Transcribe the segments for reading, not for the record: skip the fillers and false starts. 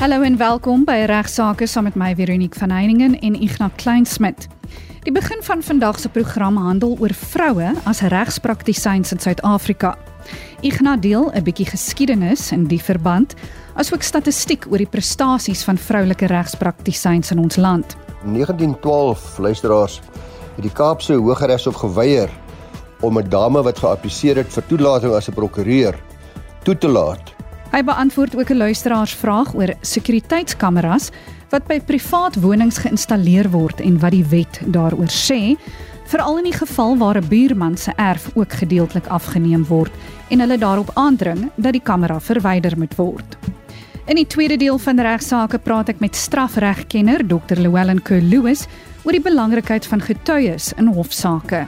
Hallo en welkom by Regsake saam met my Veronique van Heiningen en Ignas Kleinsmid. Die begin van vandag se program handel oor vroue as regspraktisyns in Suid-Afrika. Ignas deel 'n bietjie geskiedenis in die verband, asook statistiek oor die prestasies van vroulike regspraktisyns in ons land. In 1912, luisteraars, het die Kaapse Hooggeregshof geweier om 'n dame wat geappliseer het vir toelating as 'n prokureur toe te laat. Hy beantwoord ook 'n luisteraarsvraag oor sekuriteitskameras wat by privaat wonings geïnstalleer word en wat die wet daaroor sê, veral in die geval waar 'n buurman se erf ook gedeeltelik afgeneem word en hulle daarop aandring dat die kamera verwyder moet word. In die tweede deel van Regsake praat ek met strafregkenner Dr. Llewellyn Kerr-Lewis oor die belangrikheid van getuies in hofsaake.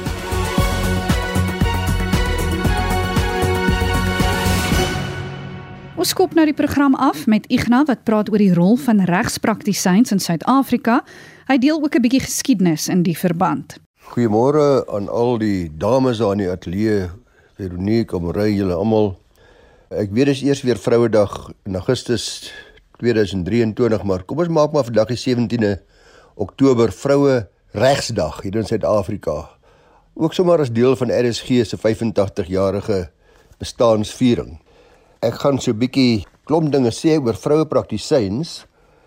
Ons skop nou die program af met Ignas wat praat oor die rol van regspraktisyns in Suid-Afrika. Hy deel ook 'n bietjie geskiedenis in die verband. Goeiemôre aan al die dames daar in die ateljee, Veronique, Amorey, julle almal. Ek weet dis eers weer Vrouedag in Augustus 2023, maar kom ons maak maar vandag die 17de Oktober Vroue Regsdag hier in Suid-Afrika. Ook sommer as deel van RSG se 85-jarige bestaansviering. Ek gaan so 'n bietjie klomp dinge sê oor vroue praktisyns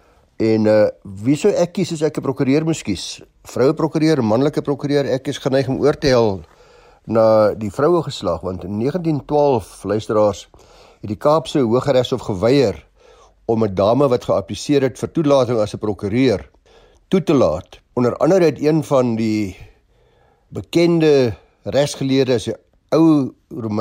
en wie sou ek kies as ek 'n prokureur moes kies? Vroue prokureur, manlike prokureur, ek is geneig om oor te hel na die vroue geslag, want in 1912, luisteraars, het die Kaapse Hooggeregshof geweier om 'n dame wat geappliseer het vir toelating as 'n prokureur toe te laat. Onder andere het een van die bekende regsgeleerdes, die ou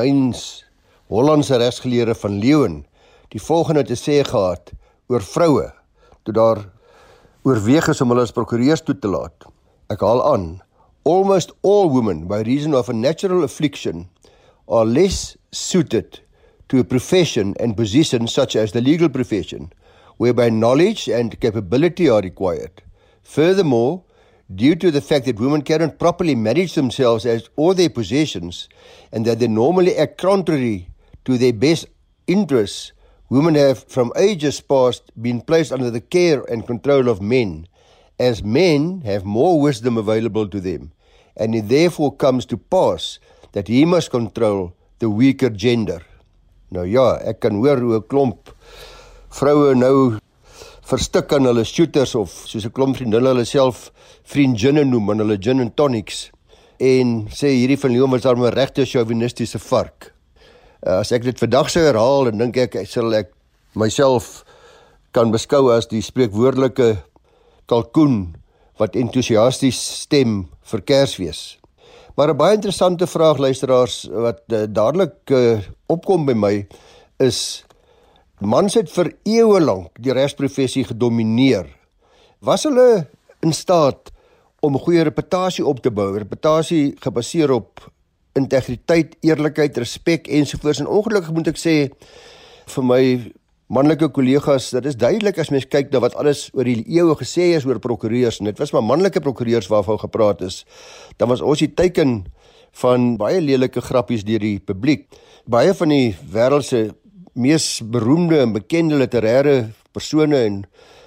Hollandse regsgeleerde van Leeuwen, die volgende te sê gehad oor vroue, toe daar oorweeg is om hulle as prokureurs toe te laat. Ek haal aan, almost all women, by reason of a natural affliction, are less suited to a profession and position such as the legal profession, whereby knowledge and capability are required. Furthermore, due to the fact that women cannot properly manage themselves or their possessions, and that they normally act contrary to their best interests, women have from ages past been placed under the care and control of men, as men have more wisdom available to them, and it therefore comes to pass that he must control the weaker gender. Nou ja, ek kan hoor hoe 'n klomp vroue nou verstik aan hulle shooters, of soos 'n klomp vriendinne hulle self vriendinne noem, aan hulle gin and tonics, en sê hierdie van Leeuwen was daar 'n regte chauvinistiese vark. As ek dit vandag sou herhaal, dan dink ek sal ek myself kan beskou as die spreekwoordelike kalkoen wat entoesiasties stem vir Kersfees. Maar 'n baie interessante vraag, luisteraars, wat dadelik opkom by my, is mans het vir eeue lank die regsprofessie gedomineer. Was hulle in staat om 'n goeie reputasie op te bou, reputasie gebaseer op integriteit, eerlikheid, respek ensovoorts? En ongelukkig moet ek sê, vir my manlike kollegas, dit is duidelik as mens kyk na wat alles oor die eeue gesê is oor prokureurs, en dit was maar manlike prokureurs waarvan gepraat is, dan was ons die teiken van baie lelike grappies deur die publiek. Baie van die wêreld se mees beroemde en bekende literêre persone en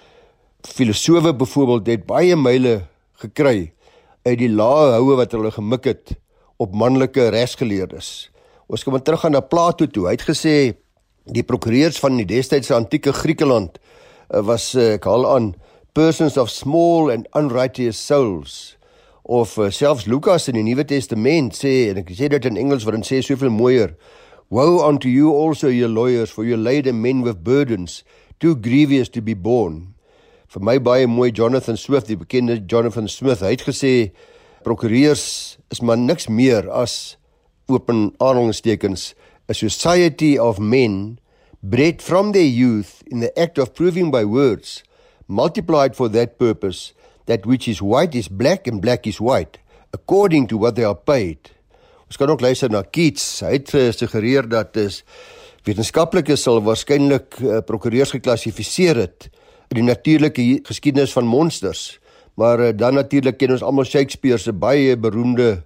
filosowe byvoorbeeld het baie myle gekry uit die lae houe wat hulle gemik het op manlike regsgeleerdes. Ons kan maar teruggaan na Plato toe. Hy het gesê die prokureurs van die destydse antieke Griekeland was, ek haal aan, persons of small and unrighteous souls. Of selfs Lukas in die Nuwe Testament sê, en ek sê dit in Engels want dit sê soveel mooier, woe unto you also, ye lawyers, for you laden men with burdens, too grievous to be borne. Vir my baie mooi Jonathan Swift, die bekende Jonathan Smith, hy het gesê, prokureurs is maar niks meer as, open aanhalingstekens, a society of men, bred from their youth in the act of proving by words, multiplied for that purpose, that which is white is black and black is white, according to what they are paid. Ons kan ook luister na Keats. Hy het gesuggereer dat wetenskaplikes sal waarskynlik prokureurs geklassifiseer het in die natuurlike geskiedenis van monsters. Maar dan natuurlik ken ons almal Shakespeare se baie beroemde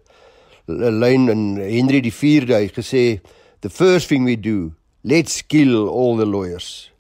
lyn in Henry IV, hy gesê, the first thing we do, let's kill all the lawyers.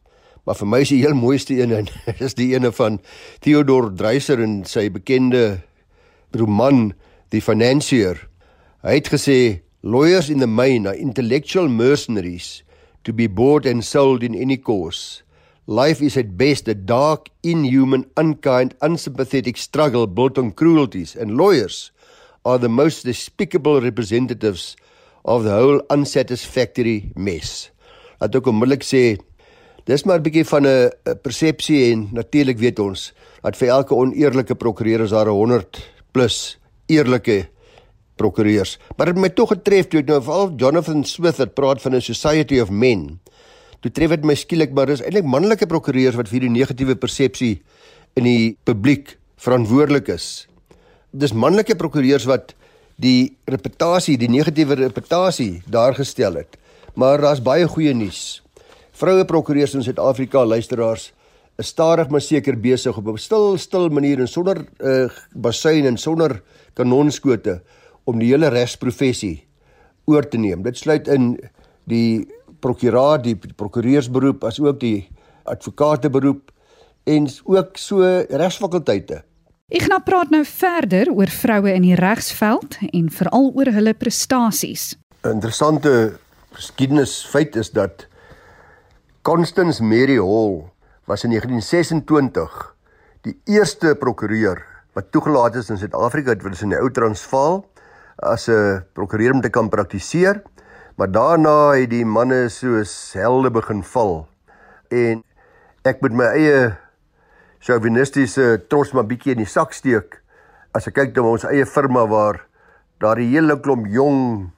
Maar vir my is die heel mooiste een is die ene van Theodor Dreiser in sy bekende roman The Financier. Hy het gesê, lawyers in the main are intellectual mercenaries to be bought and sold in any cause. Life is at best a dark, inhuman, unkind, unsympathetic struggle built on cruelties, and lawyers are the most despicable representatives of the whole unsatisfactory mess. Laat ook onmiddellik sê, dis maar 'n bietjie van 'n persepsie en natuurlik weet ons, dat vir elke oneerlike prokureur is daar 100 plus eerlike prokureurs. Maar dit het my toch getref, toe ek nou veral Jonathan Smith het praat van 'n society of men, toe tref het my skielik, maar dis eintlik manlike prokureurs wat vir die negatiewe persepsie in die publiek verantwoordelik is. Dis manlike prokureurs wat die reputasie, die negatiewe reputasie daar gestel het. Maar daar's baie goeie nuus. Vroue prokureurs in Suid-Afrika, luisteraars, is stadig maar seker besig op 'n stil manier en sonder bassein en sonder kanonskote om die hele regsprofessie oor te neem. Dit sluit in die prokuraat, die prokureursberoep, as ook die advokateberoep en ook so regsfakulteite. Ignas praat nou verder oor vroue in die regsveld en veral oor hulle prestasies. 'n Interessante geskiedenisfeit is dat Constance Mary Hall was in 1926 die eerste prokureur wat toegelaat is in Suid-Afrika, dit was in die ou Transvaal, as 'n prokureur om te kan praktiseer, maar daarna het die manne soos helde begin val. En ek moet my eie chauvinistiese trots maar bietjie in die sak steek, as ek kyk na ons eie firma waar daar die hele klomp jong,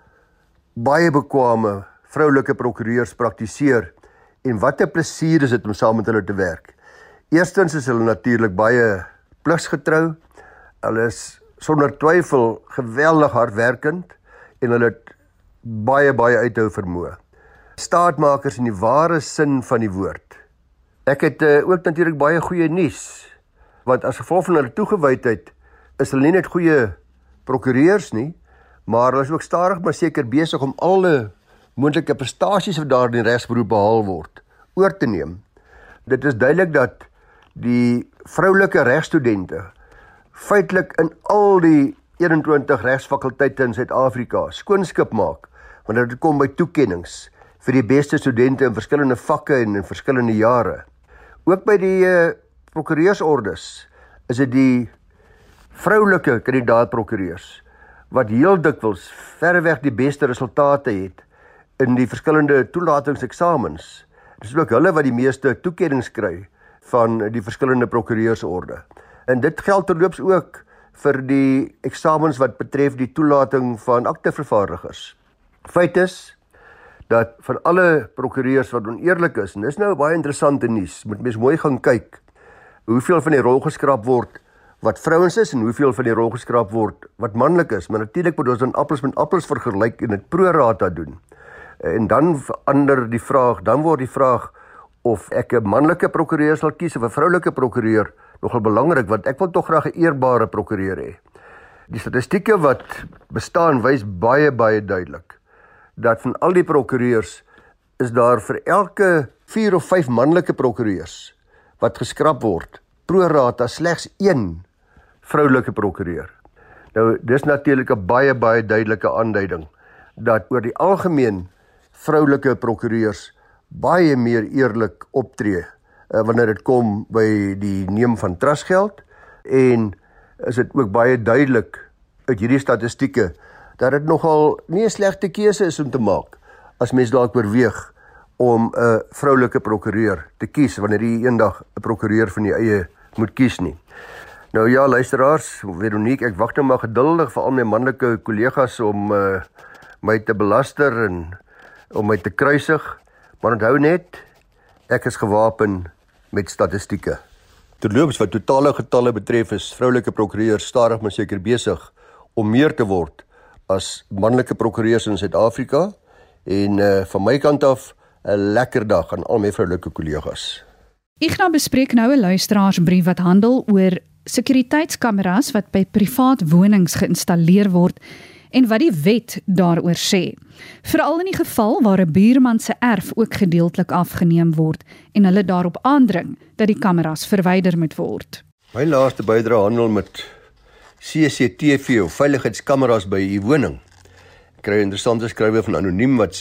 baie bekwame vroulike prokureurs praktiseer, en wat 'n plesier is dit om saam met hulle te werk. Eerstens is hulle natuurlik baie pligsgetrou, hulle is sonder twyfel geweldig hardwerkend, en hulle het baie uithou vermoë. Staatmakers in die ware sin van die woord. Ek het ook natuurlik baie goeie nuus, want as gevolg van hulle toegewydheid is hulle nie net goeie prokureurs nie, maar hulle is ook stadig maar seker besig om alle moontlike prestasies wat daar in die regsberoep behaal word, oor te neem. Dit is duidelik dat die vroulike regstudente feitelik in al die 21 regsfakulteite in Suid-Afrika skoonskip maak, wanneer dit kom by toekennings vir die beste studente in verskillende vakke en in verskillende jare. Ook by die prokureursordes is dit die vroulike kandidaat-prokureurs wat heel dikwels verreweg die beste resultate het in die verskillende toelatingseksamens. Dit is ook hulle wat die meeste toekennings kry van die verskillende prokureursorde. En dit geld terloops ook vir die eksamens wat betref die toelating van aktevervaardigers. Feit is dat van alle prokureurs wat oneerlik is, en dis nou baie interessante nuus, moet mens mooi gaan kyk, hoeveel van die rol geskraap word wat vrouens is, en hoeveel van die rol geskraap word wat manlik is, maar natuurlik moet ons dan appels met appels vergelyk en dit pro rata doen. En dan word die vraag of ek 'n manlike prokureur sal kies of 'n vroulike prokureur nogal belangrik, want ek wil tog graag 'n eerbare prokureur hê. Die statistieke wat bestaan wys baie duidelik dat van al die prokureurs is daar vir elke 4 of 5 manlike prokureurs wat geskraap word, pro rata slegs 1 vroulike prokureur. Nou, dis natuurlik 'n baie duidelike aanduiding dat oor die algemeen vroulike prokureurs baie meer eerlik optree wanneer dit kom by die neem van trustgeld, en is dit ook baie duidelik uit hierdie statistieke dat dit nogal nie 'n slegte keuse is om te maak as mens dalk oorweeg om 'n vroulike prokureur te kies wanneer jy eendag 'n prokureur van die eie moet kies nie. Nou ja, luisteraars, Veronique, ek wag nou maar geduldig vir al my manlike kollegas om my te belaster en om my te kruisig, maar onthou net, ek is gewapen met statistieke. Terloops, wat totale getalle betref, is vroulike prokureurs stadig maar seker besig om meer te word as manlike prokureurs in Suid-Afrika, en van my kant af 'n lekker dag aan al my vroulike kollegas. Ignas bespreek nou 'n luisteraarsbrief wat handel oor sekuriteitskameras wat by privaat wonings geïnstalleer word en wat die wet daaroor sê. Veral in die geval waar 'n buurman se erf ook gedeeltelik afgeneem word en hulle daarop aandring dat die kameras verwyder moet word. My laaste bydrae handel met CCTV of veiligheidskameras by u woning. Ek kry 'n interessante skrywe van anoniem wat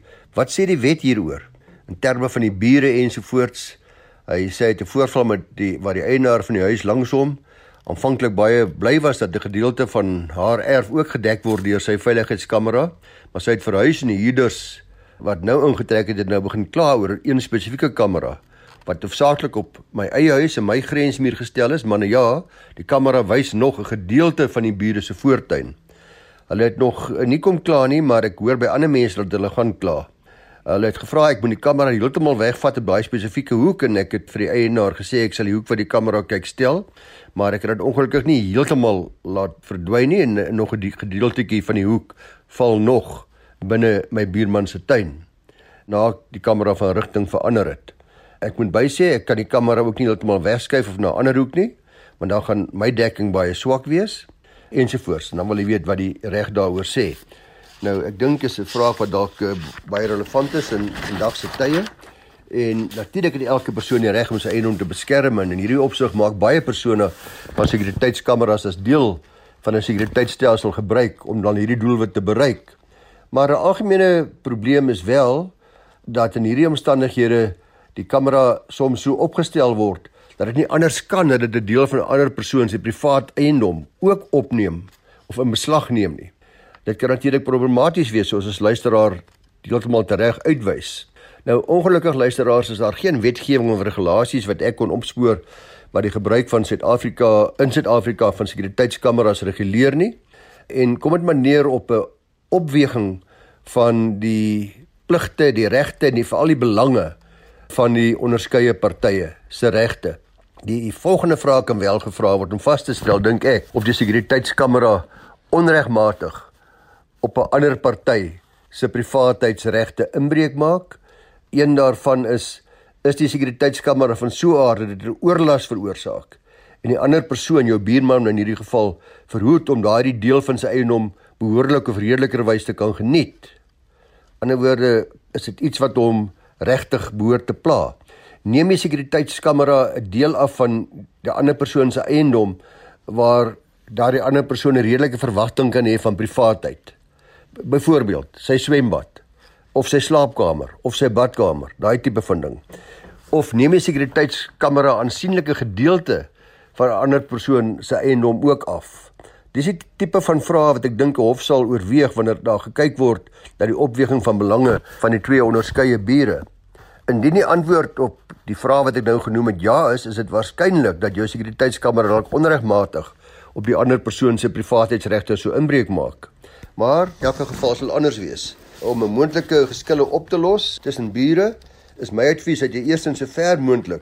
sê die wet hieroor in terme van die bure ensovoorts. Hy sê hy het 'n voorval met waar die eienaar van die huis langs hom aanvanklik baie bly was dat 'n gedeelte van haar erf ook gedek word deur sy veiligheidskamera, maar sy het verhuis en die huurders wat nou ingetrek het nou begin kla oor een spesifieke kamera wat hoofsaaklik op my eie huis en my grensmuur gestel is, maar nou ja, die kamera wys nog 'n gedeelte van die bure se voortuin. Hulle het nog nie kom kla nie, maar ek hoor by ander mense dat hulle gaan kla. Hulle het gevra ek moet die kamera heeltemal wegvat op daai spesifieke hoek en ek het vir die eienaar gesê ek sal die hoek wat die kamera kyk stel, maar ek het dit ongelukkig nie heeltemal laat verdwyn nie en nog 'n gedeeltetjie van die hoek val nog binne my buurman se tuin na die kamera van rigting verander het. Ek moet bysê ek kan die kamera ook nie heeltemal wegskuif of na 'n ander hoek nie, want dan gaan my dekking baie swak wees ensovoorts. En dan wil jy weet wat die reg daaroor sê. Nou, ek dink is 'n vraag wat dalk baie relevant is in vandag se tye. En natuurlik het elke persoon die reg om sy eiendom te beskerm en in hierdie opsig maak baie persone van sekuriteitskameras as deel van 'n sekuriteitstelsel gebruik om dan hierdie doelwit te bereik. Maar 'n algemene probleem is wel dat in hierdie omstandighede die kamera soms so opgestel word dat dit nie anders kan dat dit 'n deel van 'n ander persoon se privaat eiendom ook opneem of in beslag neem nie. Dit kan natuurlik problematies wees soos ons luisteraar heeltemal tereg uitwys. Nou ongelukkig luisteraars is daar geen wetgewing of regulasies wat ek kon opspoor wat die gebruik van in Suid-Afrika van sekuriteitskameras reguleer nie. En kom dit maar neer op 'n opweging van die pligte, die regte en veral die belange van die onderskeie partye se regte. Die volgende vraag kan wel gevra word om vas te stel, dink ek, of die sekuriteitskamera onregmatig op 'n ander party se privaatheidsregte inbreuk maak. Een daarvan is die sekuriteitskamera van so 'n aard dat dit 'n oorlas veroorsaak en die ander persoon, jou buurman in hierdie geval, verhoed om daardie deel van sy eiendom behoorlik of redelikerwys te kan geniet. In ander woorde, is dit iets wat hom regtig behoort te pla. Neem die sekuriteitskamera 'n deel af van die ander persoon se eiendom waar daardie ander persoon 'n redelike verwagting kan hê van privaatheid. Byvoorbeeld, sy swembad, of sy slaapkamer, of sy badkamer, daai tipe van ding. Of neem die sekuriteitskamera aansienlike gedeelte van 'n ander persoon se eiendom ook af. Dis die tipe van vrae wat ek dink 'n hof sal oorweeg wanneer daar gekyk word na die opweging van belange van die twee onderskeie bure. Indien die antwoord op die vraag wat ek nou genoem het ja is dit waarskynlik dat jou sekuriteitskamera dalk onregmatig op die ander persoon se privaatheidsregte sou inbreuk maak. Maar in elke geval sal anders wees. Om 'n moontlike geskille op te los tussen bure, is my advies dat jy eerstens so ver moontlik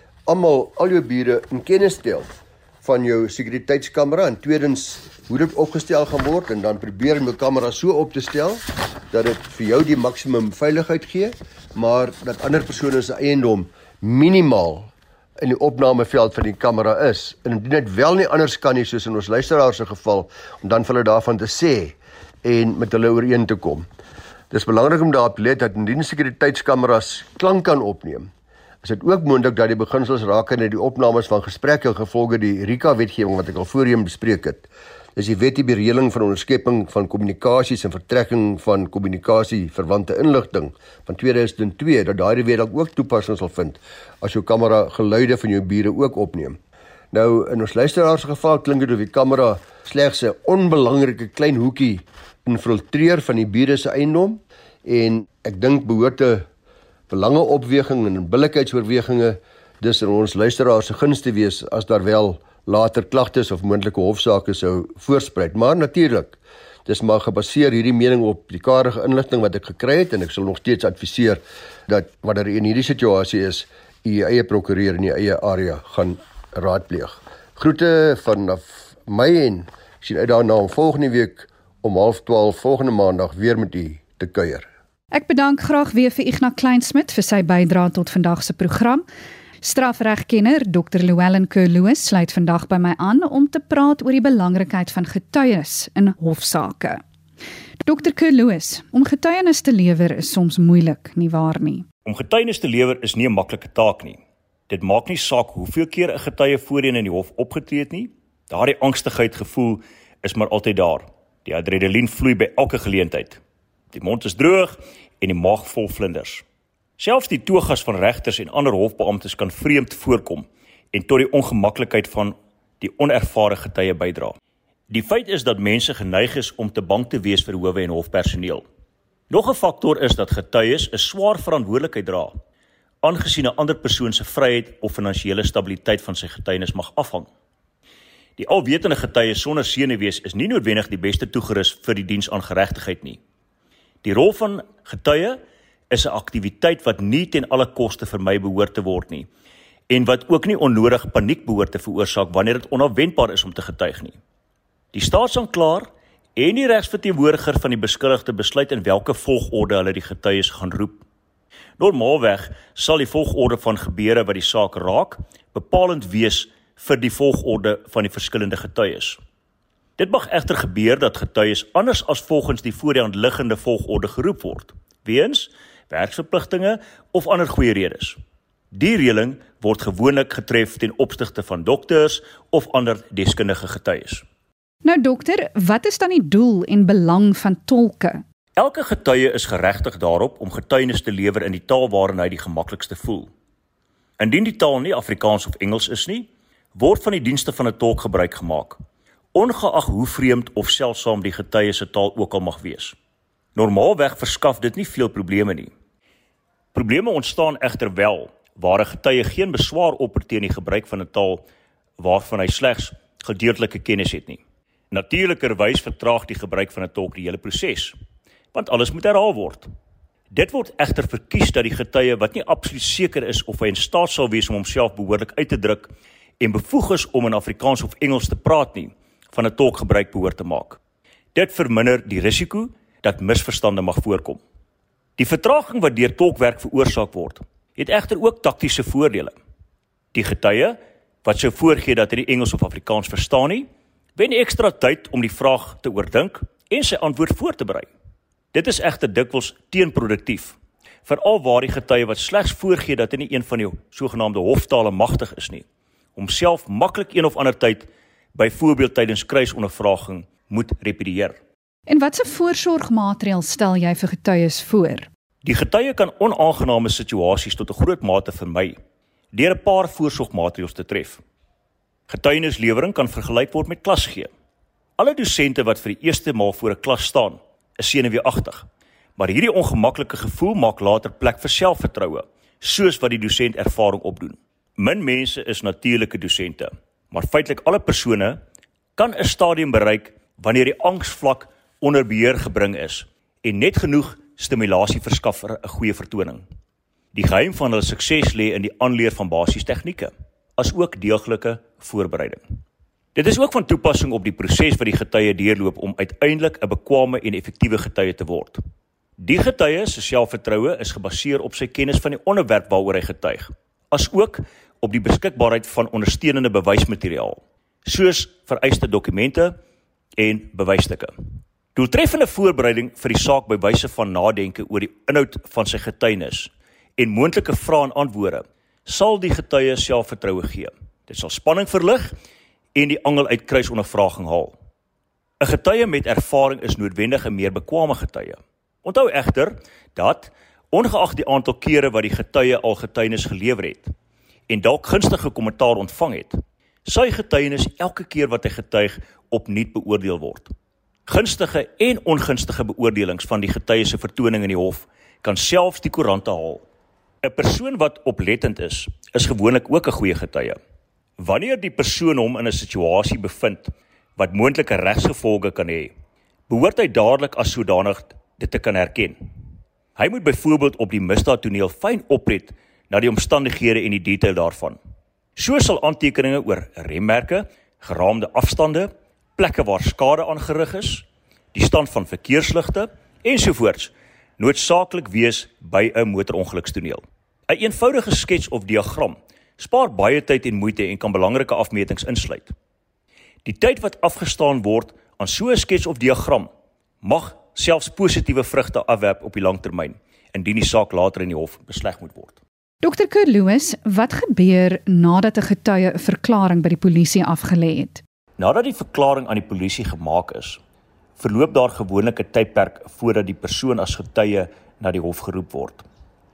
al jou bure in kennis stel van jou sekuriteitskamera en tweedens hoe dit opgestel gaan word en dan probeer om jou kamera so op te stel dat dit vir jou die maksimum veiligheid gee, maar dat ander persone se eiendom minimaal in die opnameveld van die kamera is. En indien dit wel nie anders kan nie, soos in ons luisteraar se geval, om dan vir hulle daarvan te sê en met hulle ooreen te kom. Dis belangrik om daarop te let dat indien sekuriteitskameras klank kan opneem, is dit ook moontlik dat die beginsels rakende die opnames van gesprekke gevolge die RICA-wetgewing wat ek al voorheen bespreek het. Dis die wet die beredeling van onderskepping van kommunikasies en vertrekking van kommunikasie-verwante inligting van 2002, dat daardie wet ook toepassing sal vind as jou kamera geluide van jou bure ook opneem. Nou, in ons luisteraars geval klink dit of die kamera slegs 'n onbelangrike klein hoekie infiltreer van die bure se eiendom en ek dink behoort 'n belangeopweging en billikheidsoorweginge dus in ons luisteraars se guns te wees as daar wel later klagtes of moontlike hofsaake sou voorspruit. Maar natuurlik, dis maar gebaseer hierdie mening op die karige inligting wat ek gekry het en ek sal nog steeds adviseer dat wanneer in hierdie situasie is, u eie prokureur in die eie area gaan raadpleeg. Groete vanaf my en ek sien uit daarna om volgende week om 11:30 volgende maandag weer met u te kuier. Ek bedank graag weer vir Ignas Kleinsmid vir sy bydrae tot vandag se program. Strafregkenner Dr. Llewellyn Kerr-Lewis sluit vandag by my aan om te praat oor die belangrikheid van getuies in hofsaake. Dr. Kerloos, om getuienis te lewer is soms moeilik, nie waar nie? Om getuienis te lewer is nie 'n maklike taak nie. Dit maak nie saak hoeveel keer 'n getuie voorheen in die hof opgetree het nie. Daardie angstigheid gevoel is maar altyd daar. Die adrenalien vloei by elke geleentheid. Die mond is droog en die maag vol vlinders. Selfs die togas van regters en ander hofbeamptes kan vreemd voorkom en tot die ongemaklikheid van die onervare getuie bydra. Die feit is dat mense geneig is om te bang te wees vir howe en hofpersoneel. Nog 'n faktor is dat getuies 'n swaar verantwoordelikheid dra, aangesien 'n ander persoon se vryheid of finansiële stabiliteit van sy getuienis mag afhang. Die alwetende getuie sonder senuwees is nie noodwendig die beste toegerus vir die diens aan geregtigheid nie. Die rol van getuie is 'n aktiwiteit wat nie ten alle koste vermy behoort te word nie, en wat ook nie onnodig paniek behoort te veroorsaak wanneer dit onafwendbaar is om te getuig nie. Die staatsaanklaer en die regsverteenwoordiger van die beskuldigde besluit in watter volgorde hulle die getuies gaan roep. Normaalweg sal die volgorde van gebeure wat die saak raak bepalend wees vir die volgorde van die verskillende getuies. Dit mag egter gebeur dat getuies anders as volgens die voor die hand liggende volgorde geroep word, weens werksverpligtinge of ander goeie redes. Die reëling word gewoonlik getref ten opsigte van dokters of ander deskundige getuies. Nou dokter, wat is dan die doel en belang van tolke? Elke getuie is geregtig daarop om getuienis te lewer in die taal waarin hy die gemaklikste voel. Indien die taal nie Afrikaans of Engels is nie, word van die dienste van 'n tolk gebruik gemaak, ongeag hoe vreemd of seldsaam die getuie se taal ook al mag wees. Normaalweg verskaf dit nie veel probleme nie. Probleme ontstaan egter wel, waar 'n getuie geen beswaar opper teen die gebruik van 'n taal waarvan hy slegs gedeeltelike kennis het nie. Natuurlikerwys vertraag die gebruik van 'n tolk die hele proses, want alles moet herhaal word. Dit word egter verkies dat die getuie wat nie absoluut seker is of hy in staat sal wees om homself behoorlik uit te druk en bevoeg is om in Afrikaans of Engels te praat nie, van 'n tolk gebruik behoort te maak. Dit verminder die risiko dat misverstande mag voorkom. Die vertraging wat deur tolkwerk veroorsaak word, het egter ook taktiese voordele. Die getuie, wat sou voorgee dat hy die Engels of Afrikaans verstaan nie, wen ekstra tyd om die vraag te oordink en sy antwoord voor te berei. Dit is egter dikwels teenproduktief, veral waar die getuie wat slegs voorgee dat hy nie een van die sogenaamde hoftale magtig is nie, homself maklik een of ander tyd, byvoorbeeld tydens kruisondervraging, moet repedieer. En watse voorsorgmaatreëls stel jy vir getuies voor? Die getuie kan onaangename situasies tot 'n groot mate vermy, deur 'n paar voorsorgmaatreëls te tref. Getuienislewering kan vergelyk word met klasgee. Alle dosente wat vir die eerste maal voor 'n klas staan, is senuweeagtig, maar hierdie ongemaklike gevoel maak later plek vir selfvertroue, soos wat die dosent ervaring opdoen. Min mense is natuurlike dosente, maar feitelik alle persone kan 'n stadium bereik wanneer die angsvlak onder beheer gebring is en net genoeg stimulasie verskaf vir 'n goeie vertoning. Die geheim van hulle sukses lê in die aanleer van basiese tegnieke, as ook deeglike voorbereiding. Dit is ook van toepassing op die proses wat die getuie deurloop om uiteindelik 'n bekwame en effektiewe getuie te word. Die getuie se selfvertroue is gebaseer op sy kennis van die onderwerp waaroor hy getuig, as ook op die beskikbaarheid van ondersteunende bewysmateriaal, soos vereiste dokumente en bewysstukke. Doeltreffende voorbereiding vir die saak by wyse van nadenke oor die inhoud van sy getuienis en moontlike vrae en antwoorde sal die getuie selfvertroue gee. Dit sal spanning verlig en die angel uit kruisondervraging haal. 'n Getuie met ervaring is noodwendig 'n meer bekwame getuie. Onthou egter dat, ongeag die aantal kere wat die getuie al getuienis gelewer het en dalk gunstige kommentaar ontvang het, sy getuienis elke keer wat hy getuig opnuut beoordeel word. Gunstige en ongunstige beoordelings van die getuie se vertoning in die hof kan selfs die koerante haal. 'n Persoon wat oplettend is gewoonlik ook 'n goeie getuie. Wanneer die persoon hom in 'n situasie bevind wat moontlike regsgevolge kan hê, behoort hy dadelik as sodanig dit te kan herken. Hy moet byvoorbeeld op die misdaadtoneel fyn oplet na die omstandighede en die detail daarvan. So sal aantekeninge oor remmerke, geraamde afstande, plekke waar skade aangerig is, die stand van verkeersligte ensovoorts noodsaaklik wees by 'n motorongelukstoneel. 'n Eenvoudige skets of diagram spaar baie tyd en moeite en kan belangrike afmetings insluit. Die tyd wat afgestaan word aan so 'n skets of diagram mag selfs positiewe vrugte afwerp op die langtermyn, indien die saak later in die hof besleg moet word. Dr. Kurt Lewis, wat gebeur nadat 'n getuie 'n verklaring by die polisie afgelê het? Nadat die verklaring aan die polisie gemaak is, verloop daar gewoonlik 'n tydperk voordat die persoon as getuie na die hof geroep word.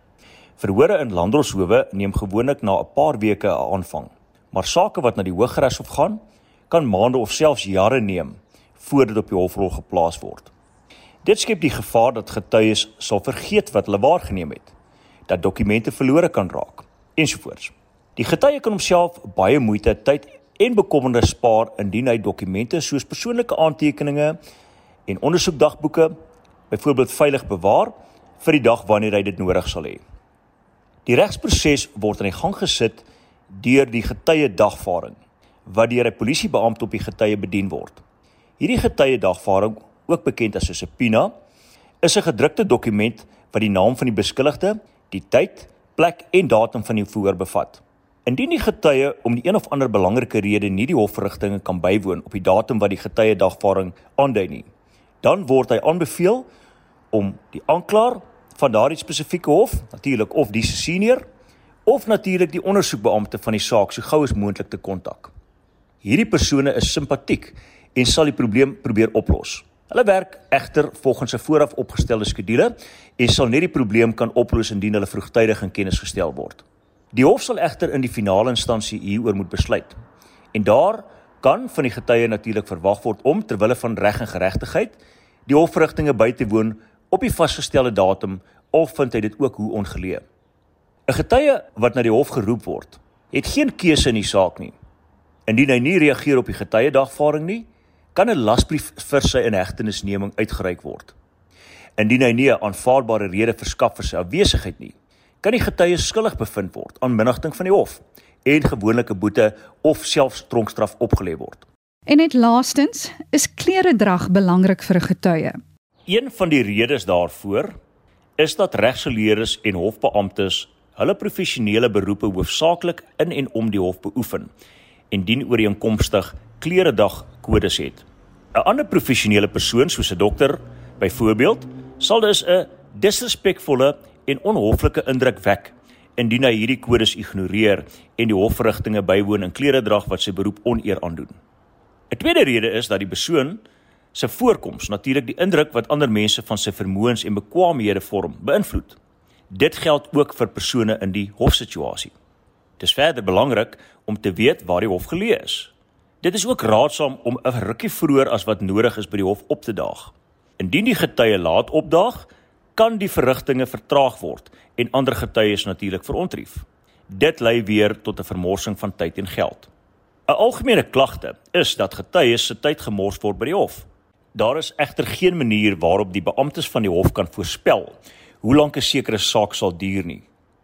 Verhore in landdroshowe neem gewoonlik na 'n paar weke 'n aanvang, maar sake wat na die Hooggeregshof gaan, kan maande of selfs jare neem voor dit op die hofrol geplaas word. Dit skep die gevaar dat getuies sal vergeet wat hulle waargeneem het, dat dokumente verlore kan raak, ensovoorts. Die getuie kan homself baie moeite, tyd en bekommernis spaar indien hy dokumente soos persoonlike aantekeninge en ondersoekdagboeke byvoorbeeld veilig bewaar vir die dag wanneer hy dit nodig sal hê. Die regsproses word aan die gang gesit deur die getuie dagvaarding, wat deur 'n polisiebeampte op die getuie bedien word. Hierdie getuie dagvaarding, ook bekend as 'n subpoena, is 'n gedrukte dokument wat die naam van die beskuldigde, die tyd, plek en datum van die verhoor bevat. Indien die getuie om die een of ander belangrike rede nie die hofverrigtinge kan bywoon op die datum wat die getuie dagvaarding aandui nie, dan word hy aanbeveel om die aanklaer van daardie spesifieke hof, natuurlik of die senior, of natuurlik die ondersoekbeampte van die saak so gou as moontlik te kontak. Hierdie persone is simpatiek en sal die probleem probeer oplos. Hulle werk egter volgens 'n vooraf opgestelde skedule en sal net die probleem kan oplos indien hulle vroegtydig in kennis gestel word. Die hof sal egter in die finale instansie hieroor moet besluit. En daar kan van die getuie natuurlik verwag word om, terwille van reg en geregtigheid, die hofverrigtinge by te woon op die vasgestelde datum, of vind hy dit ook hoe ongeleë. 'n Getuie wat na die hof geroep word, het geen keuse in die saak nie. Indien hy nie reageer op die getuie dagvaarding nie, kan 'n lasbrief vir sy inhegtenisneming uitgereik word. Indien hy nie 'n aanvaarbare rede verskaf vir sy afwesigheid nie, kan die getuie skuldig bevind word aan minagting van die hof en gewoonlik 'n boete of selfs tronkstraf opgelê word. En net laastens, is kleredrag belangrik vir 'n getuie? Een van die redes daarvoor is dat regsgeleerdes en hofbeamptes hulle professionele beroepe hoofsaaklik in en om die hof beoefen en dien ooreenkomstig kleredragkodes het. 'n Ander professionele persoon, soos 'n dokter byvoorbeeld, sal dus 'n disrespekvolle en onhoflike indruk wek indien hy hierdie kodes ignoreer en die hofverrigtinge bywoon in kleredrag wat sy beroep oneer aandoen. 'n Tweede rede is dat die persoon se voorkoms natuurlik die indruk wat ander mense van sy vermoëns en bekwaamhede vorm, beïnvloed. Dit geld ook vir persone in die hofsituasie. Dit is verder belangrik om te weet waar die hof geleë is. Dit is ook raadsaam om 'n rukkie vroeër as wat nodig is by die hof op te daag. Indien die getuie laat opdaag, kan die verrigtinge vertraag word en ander getuies natuurlik verontrief. Dit lei weer tot 'n vermorsing van tyd en geld. 'n Algemene klagte is dat getuies se tyd gemors word by die hof. Daar is egter geen manier waarop die beamptes van die hof kan voorspel hoe lank 'n sekere saak sal duur nie.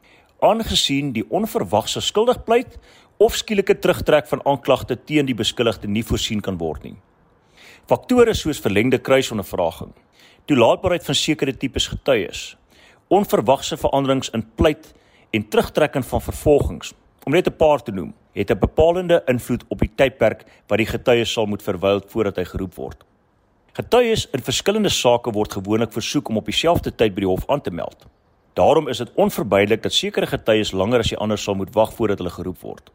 Aangesien die onverwagse skuldigpleit of skielike terugtrek van aanklagte teen die beskuldigde nie voorsien kan word nie. Faktore soos verlengde kruisondervraging, toelaatbaarheid van sekere tipes getuies, onverwagse veranderings in pleit en terugtrekking van vervolgings, om net 'n paar te noem, het 'n bepalende invloed op die tydperk wat die getuie sal moet verwyl voordat hy geroep word. Getuies in verskillende sake word gewoonlik versoek om op dieselfde tyd by die hof aan te meld. Daarom is dit onvermydelik dat sekere getuies langer as die ander sal moet wag voordat hulle geroep word.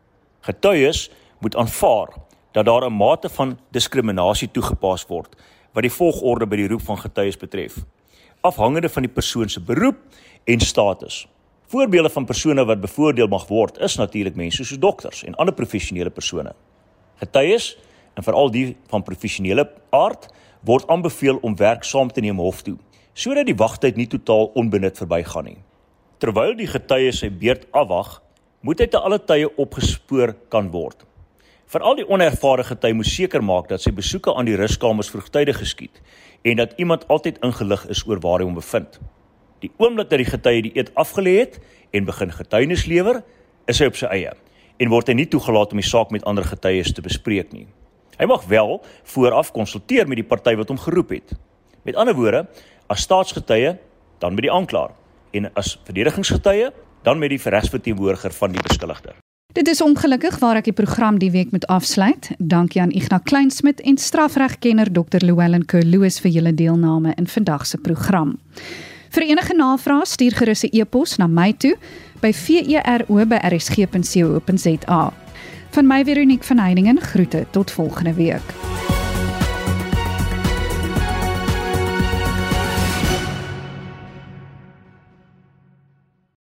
Getuies moet aanvaar dat daar 'n mate van diskriminasie toegepas word wat die volgorde by die roep van getuies betref, afhangende van die persoon se beroep en status. Voorbeelde van persone wat bevoordeel mag word is natuurlik mense soos dokters en ander professionele persone. Getuies, en veral die van professionele aard, word aanbeveel om werk saam te neem hof toe, sodat die wagtyd nie totaal onbenut verbygaan nie. Terwyl die getuie sy beurt afwag, moet hy te alle tye opgespoor kan word. Veral die onervare getuie moet seker maak dat sy besoeke aan die ruskamers vroegtydig geskied en dat iemand altyd ingelig is oor waar hy hom bevind. Die oomblik dat die getuie die eed afgelê het en begin getuienis lewer, is hy op sy eie en word hy nie toegelaat om die saak met ander getuies te bespreek nie. Hy mag wel vooraf konsulteer met die party wat hom geroep het. Met ander woorde, as staatsgetuie, dan met die aanklaer en as verdedigingsgetuie, dan met die regsverteenwoordiger van die beskuldigde. Dit is ongelukkig waar ek die program die week moet afsluit. Dankie aan Ignas Kleinsmid en strafregkenner Dr. Llewellyn Kerr-Lewis vir julle deelname in vandag se program. Vir enige navrae stuur gerus 'n e-pos na my toe by vero@rsg.co.za. Van my Veronique van Heiningen groete tot volgende week.